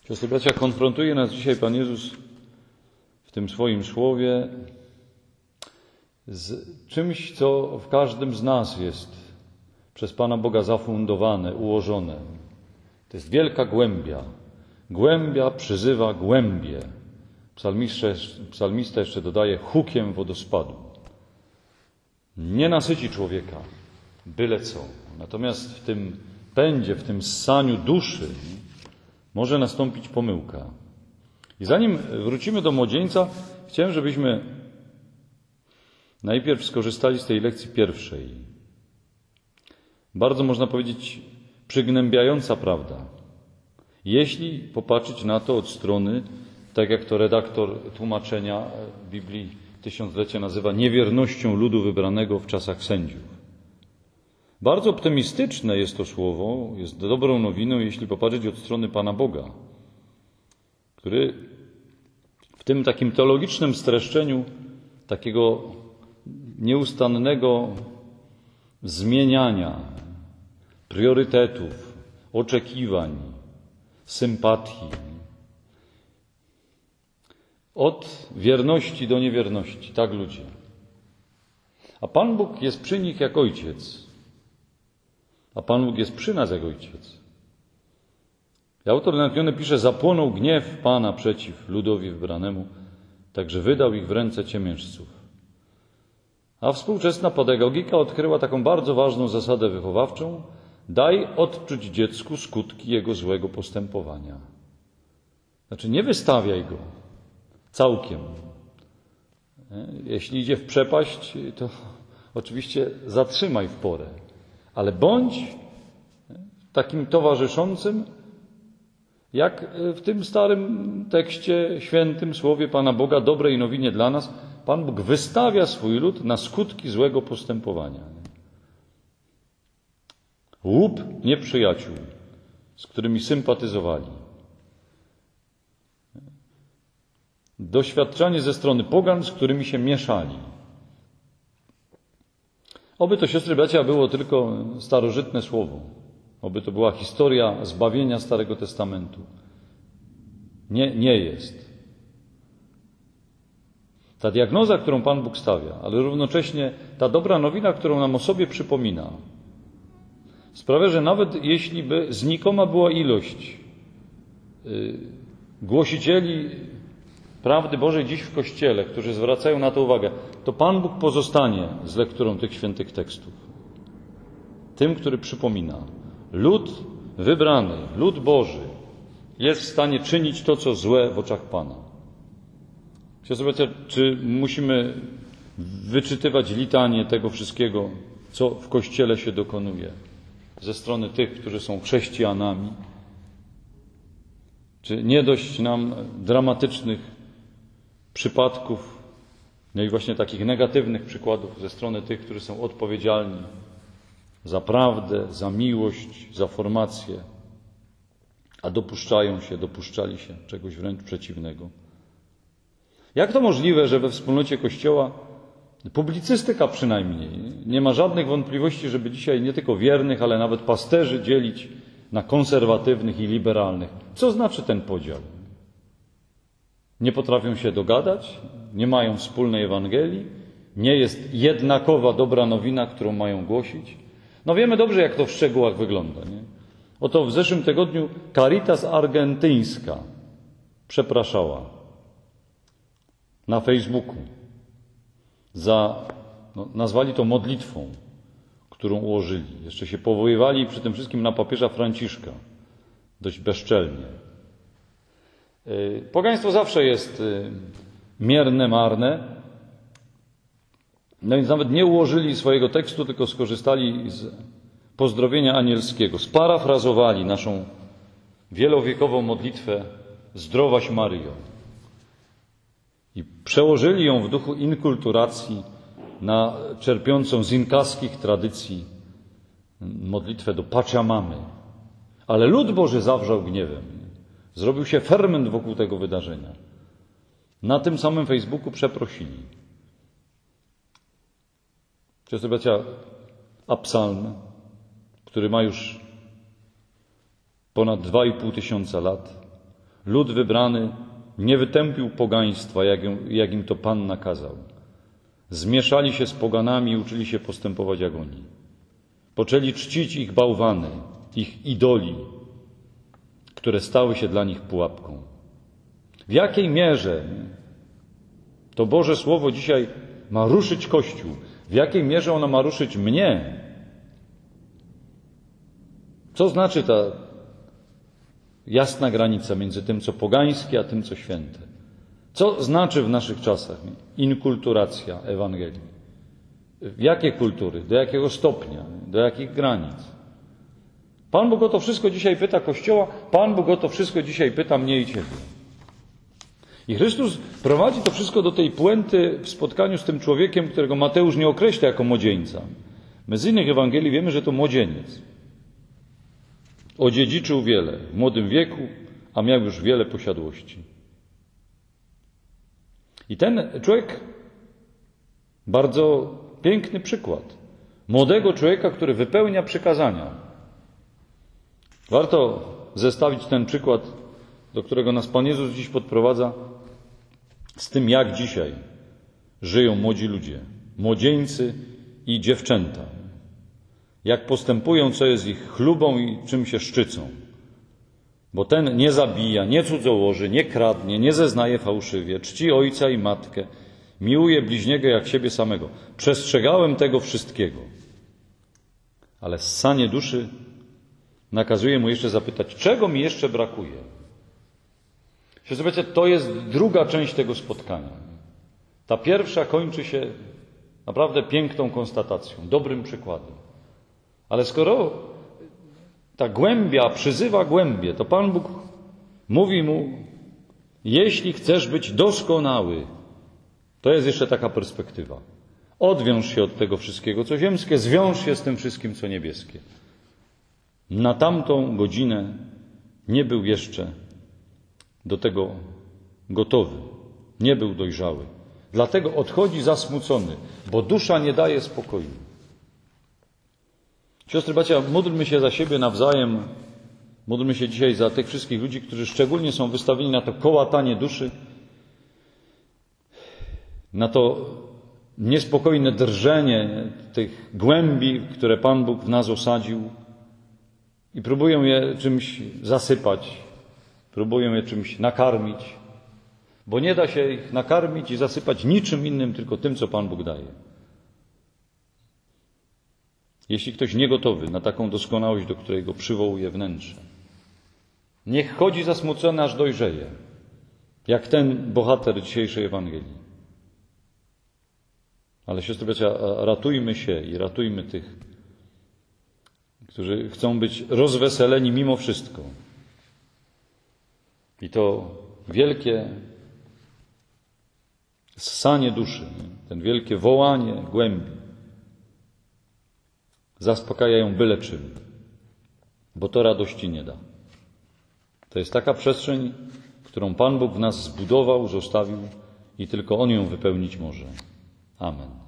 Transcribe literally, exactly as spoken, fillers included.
Siostry, bracia, konfrontuje nas dzisiaj Pan Jezus w tym swoim słowie z czymś, co w każdym z nas jest przez Pana Boga zafundowane, ułożone. To jest wielka głębia. Głębia przyzywa głębie. Psalmista, psalmista jeszcze dodaje hukiem wodospadu. Nie nasyci człowieka byle co. Natomiast w tym pędzie, w tym ssaniu duszy może nastąpić pomyłka. I zanim wrócimy do młodzieńca, chciałem, żebyśmy najpierw skorzystali z tej lekcji pierwszej. Bardzo, można powiedzieć, przygnębiająca prawda. Jeśli popatrzeć na to od strony, tak jak to redaktor tłumaczenia Biblii Tysiąclecia nazywa, niewiernością ludu wybranego w czasach sędziów. Bardzo optymistyczne jest to słowo, jest dobrą nowiną, jeśli popatrzeć od strony Pana Boga, który w tym takim teologicznym streszczeniu takiego nieustannego zmieniania priorytetów, oczekiwań, sympatii, od wierności do niewierności, tak ludzie. A Pan Bóg jest przy nich jak ojciec. A Pan Bóg jest przy nas jak ojciec. I autor natchniony pisze, zapłonął gniew Pana przeciw ludowi wybranemu, także wydał ich w ręce ciemiężców. A współczesna pedagogika odkryła taką bardzo ważną zasadę wychowawczą: daj odczuć dziecku skutki jego złego postępowania. Znaczy nie wystawiaj go całkiem. Jeśli idzie w przepaść, to oczywiście zatrzymaj w porę. Ale bądź takim towarzyszącym, jak w tym starym tekście, świętym słowie Pana Boga, dobrej nowinie dla nas, Pan Bóg wystawia swój lud na skutki złego postępowania. Łup nieprzyjaciół, z którymi sympatyzowali. Doświadczanie ze strony pogan, z którymi się mieszali. Oby to, siostry, bracia, było tylko starożytne słowo. Oby to była historia zbawienia Starego Testamentu. Nie, nie jest. Ta diagnoza, którą Pan Bóg stawia, ale równocześnie ta dobra nowina, którą nam o sobie przypomina, sprawia, że nawet jeśli by znikoma była ilość yy, głosicieli prawdy Bożej dziś w Kościele, którzy zwracają na to uwagę, to Pan Bóg pozostanie z lekturą tych świętych tekstów. Tym, który przypomina. Lud wybrany, lud Boży jest w stanie czynić to, co złe w oczach Pana. Siostry, bracia, czy musimy wyczytywać litanię tego wszystkiego, co w Kościele się dokonuje ze strony tych, którzy są chrześcijanami? Czy nie dość nam dramatycznych przypadków, no i właśnie takich negatywnych przykładów ze strony tych, którzy są odpowiedzialni za prawdę, za miłość, za formację, a dopuszczają się, dopuszczali się czegoś wręcz przeciwnego? Jak to możliwe, że we wspólnocie Kościoła publicystyka przynajmniej nie ma żadnych wątpliwości, żeby dzisiaj nie tylko wiernych, ale nawet pasterzy dzielić na konserwatywnych i liberalnych? Co znaczy ten podział? Nie potrafią się dogadać, nie mają wspólnej Ewangelii, nie jest jednakowa dobra nowina, którą mają głosić. No wiemy dobrze, jak to w szczegółach wygląda, nie? Oto w zeszłym tygodniu Caritas Argentyńska przepraszała na Facebooku za, no, nazwali to modlitwą, którą ułożyli. Jeszcze się powoływali przy tym wszystkim na papieża Franciszka. Dość bezczelnie. Pogaństwo zawsze jest mierne, marne. No więc nawet nie ułożyli swojego tekstu, tylko skorzystali z pozdrowienia anielskiego. Sparafrazowali naszą wielowiekową modlitwę Zdrowaś Maryjo. I przełożyli ją w duchu inkulturacji na czerpiącą z inkaskich tradycji modlitwę do Pachamamy. Ale lud Boży zawrzał gniewem. Zrobił się ferment wokół tego wydarzenia. Na tym samym Facebooku przeprosili. Siostry, bracia, a psalm, który ma już ponad dwa i pół tysiąca lat, lud wybrany nie wytępił pogaństwa, jak, jak im to Pan nakazał. Zmieszali się z poganami i uczyli się postępować jak oni. Poczęli czcić ich bałwany, ich idoli, które stały się dla nich pułapką. W jakiej mierze to Boże Słowo dzisiaj ma ruszyć Kościół? W jakiej mierze ono ma ruszyć mnie? Co znaczy ta jasna granica między tym, co pogańskie, a tym, co święte? Co znaczy w naszych czasach inkulturacja Ewangelii? W jakie kultury? Do jakiego stopnia? Do jakich granic? Pan Bóg o to wszystko dzisiaj pyta Kościoła, Pan Bóg o to wszystko dzisiaj pyta mnie i Ciebie. I Chrystus prowadzi to wszystko do tej puenty w spotkaniu z tym człowiekiem, którego Mateusz nie określa jako młodzieńca. My z innych Ewangelii wiemy, że to młodzieniec. Odziedziczył wiele w młodym wieku, a miał już wiele posiadłości. I ten człowiek, bardzo piękny przykład młodego człowieka, który wypełnia przykazania. Warto zestawić ten przykład, do którego nas Pan Jezus dziś podprowadza, z tym, jak dzisiaj żyją młodzi ludzie, młodzieńcy i dziewczęta. Jak postępują, co jest ich chlubą i czym się szczycą. Bo ten nie zabija, nie cudzołoży, nie kradnie, nie zeznaje fałszywie, czci ojca i matkę, miłuje bliźniego jak siebie samego. Przestrzegałem tego wszystkiego. Ale ssanie duszy nakazuje mu jeszcze zapytać, czego mi jeszcze brakuje? Zobaczcie, to jest druga część tego spotkania. Ta pierwsza kończy się naprawdę piękną konstatacją, dobrym przykładem. Ale skoro ta głębia przyzywa głębię, to Pan Bóg mówi mu, jeśli chcesz być doskonały, to jest jeszcze taka perspektywa. Odwiąż się od tego wszystkiego, co ziemskie, zwiąż się z tym wszystkim, co niebieskie. Na tamtą godzinę nie był jeszcze do tego gotowy, nie był dojrzały. Dlatego odchodzi zasmucony, bo dusza nie daje spokoju. Siostry, bracia, módlmy się za siebie nawzajem, módlmy się dzisiaj za tych wszystkich ludzi, którzy szczególnie są wystawieni na to kołatanie duszy, na to niespokojne drżenie tych głębi, które Pan Bóg w nas osadził i próbują je czymś zasypać, próbują je czymś nakarmić, bo nie da się ich nakarmić i zasypać niczym innym, tylko tym, co Pan Bóg daje. Jeśli ktoś nie gotowy na taką doskonałość, do której go przywołuje wnętrze, niech chodzi zasmucony, aż dojrzeje, jak ten bohater dzisiejszej Ewangelii. Ale siostry, bracia, ratujmy się i ratujmy tych, którzy chcą być rozweseleni mimo wszystko. I to wielkie ssanie duszy, ten wielkie wołanie głębi zaspokajają byle czym, bo to radości nie da. To jest taka przestrzeń, którą Pan Bóg w nas zbudował, zostawił i tylko On ją wypełnić może. Amen.